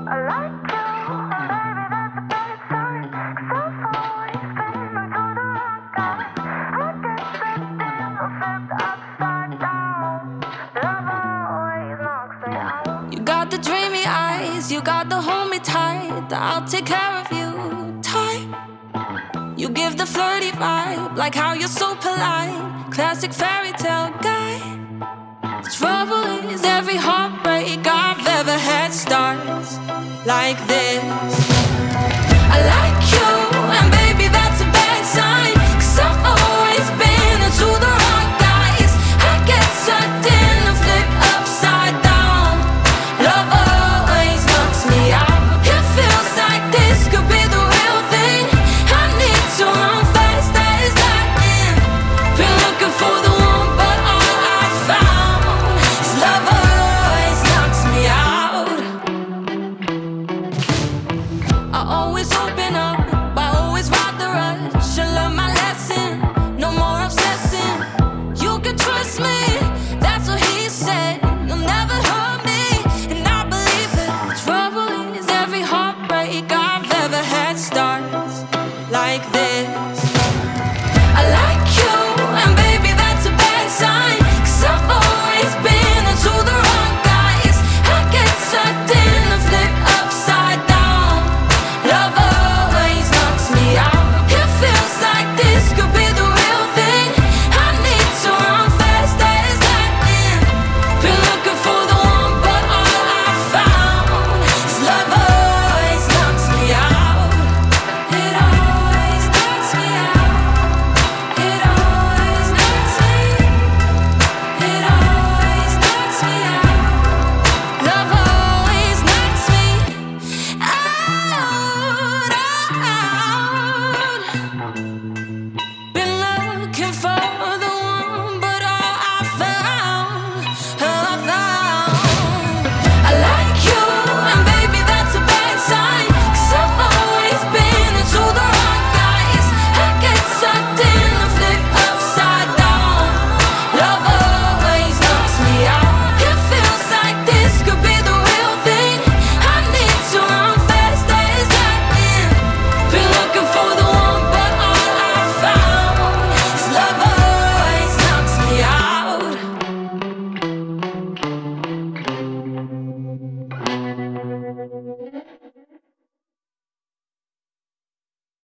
I like you, and baby, that's a bad sign. 'Cause I've always been into the wrong guy. I get that damn effect upside down. Love always knocks me out. You got the dreamy eyes, you got the hold me tight. I'll take care of you, tight. You give the flirty vibe, like how you're so polite. Classic fairy tale guy. The trouble is every heartbreak I've ever had starts like this.